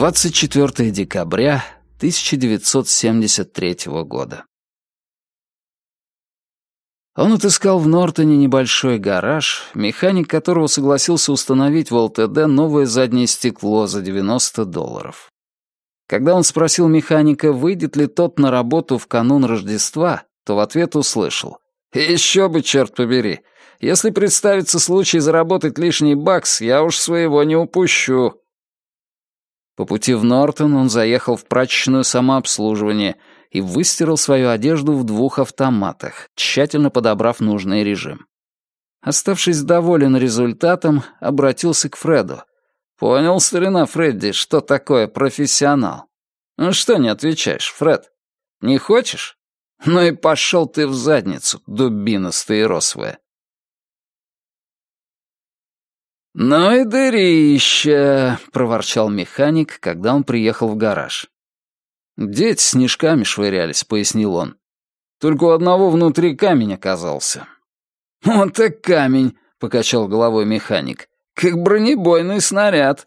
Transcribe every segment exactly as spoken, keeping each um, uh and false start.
двадцать четвёртого декабря тысяча девятьсот семьдесят третьего года. Он отыскал в Нортоне небольшой гараж, механик которого согласился установить в ЛТД новое заднее стекло за девяносто долларов. Когда он спросил механика, выйдет ли тот на работу в канун Рождества, то в ответ услышал: «Еще бы, черт побери! Если представится случай заработать лишний бакс, я уж своего не упущу». По пути в Нортон он заехал в прачечную самообслуживание и выстирал свою одежду в двух автоматах, тщательно подобрав нужный режим. Оставшись доволен результатом, обратился к Фреду. «Понял, старина Фредди, что такое профессионал? Ну что не отвечаешь, Фред? Не хочешь? Ну и пошел ты в задницу, дубина стаиросовая». «Ну и дырища!» — проворчал механик, когда он приехал в гараж. «Дети снежками швырялись», — пояснил он. «Только у одного внутри камень оказался». «Вот так камень», — покачал головой механик, — «как бронебойный снаряд».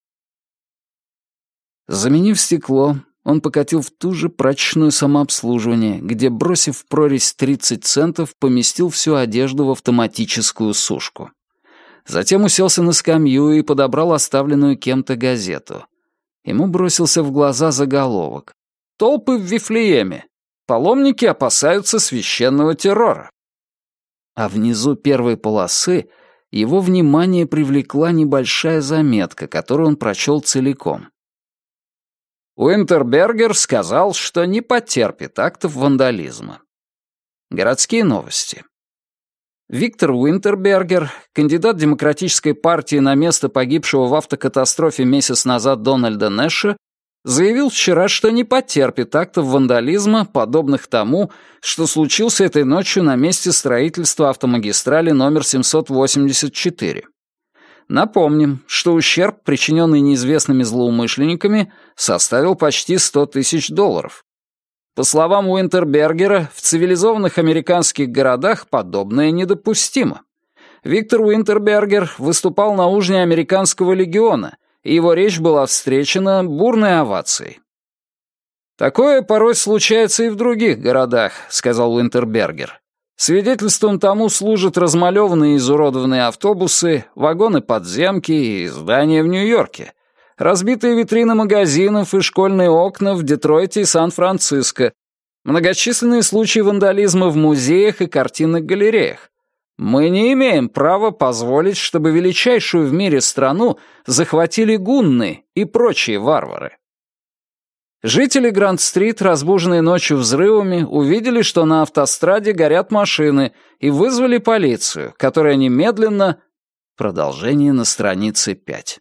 Заменив стекло, он покатил в ту же прачечную самообслуживание, где, бросив в прорезь тридцать центов, поместил всю одежду в автоматическую сушку. Затем уселся на скамью и подобрал оставленную кем-то газету. Ему бросился в глаза заголовок: «Толпы в Вифлееме. Паломники опасаются священного террора». А внизу первой полосы его внимание привлекла небольшая заметка, которую он прочел целиком. Уинтербергер сказал, что не потерпит актов вандализма. Городские новости. Виктор Уинтербергер, кандидат Демократической партии на место погибшего в автокатастрофе месяц назад Дональда Нэша, заявил вчера, что не потерпит актов вандализма, подобных тому, что случился этой ночью на месте строительства автомагистрали номер семьсот восемьдесят четыре. Напомним, что ущерб, причиненный неизвестными злоумышленниками, составил почти сто тысяч долларов. По словам Уинтербергера, в цивилизованных американских городах подобное недопустимо. Виктор Уинтербергер выступал на ужине американского легиона, и его речь была встречена бурной овацией. «Такое порой случается и в других городах», — сказал Уинтербергер. «Свидетельством тому служат размалеванные и изуродованные автобусы, вагоны-подземки и здания в Нью-Йорке, разбитые витрины магазинов и школьные окна в Детройте и Сан-Франциско, многочисленные случаи вандализма в музеях и картинных галереях. Мы не имеем права позволить, чтобы величайшую в мире страну захватили гунны и прочие варвары». Жители Гранд-стрит, разбуженные ночью взрывами, увидели, что на автостраде горят машины, и вызвали полицию, которая немедленно... Продолжение на странице пять.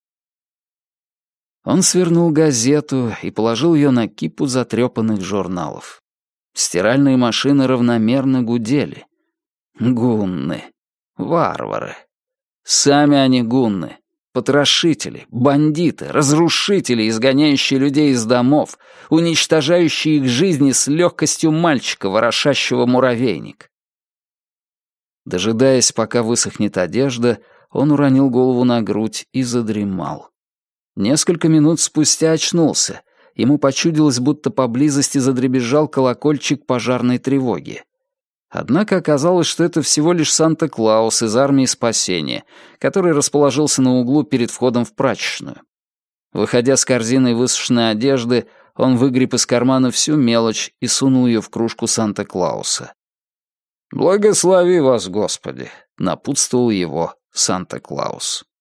Он свернул газету и положил ее на кипу затрепанных журналов. Стиральные машины равномерно гудели. Гунны. Варвары. Сами они гунны. Потрошители, бандиты, разрушители, изгоняющие людей из домов, уничтожающие их жизни с легкостью мальчика, ворошащего муравейник. Дожидаясь, пока высохнет одежда, он уронил голову на грудь и задремал. Несколько минут спустя очнулся. Ему почудилось, будто поблизости задребезжал колокольчик пожарной тревоги. Однако оказалось, что это всего лишь Санта-Клаус из армии спасения, который расположился на углу перед входом в прачечную. Выходя с корзиной высушенной одежды, он выгреб из кармана всю мелочь и сунул ее в кружку Санта-Клауса. «Благослови вас, Господи!» — напутствовал его Санта-Клаус.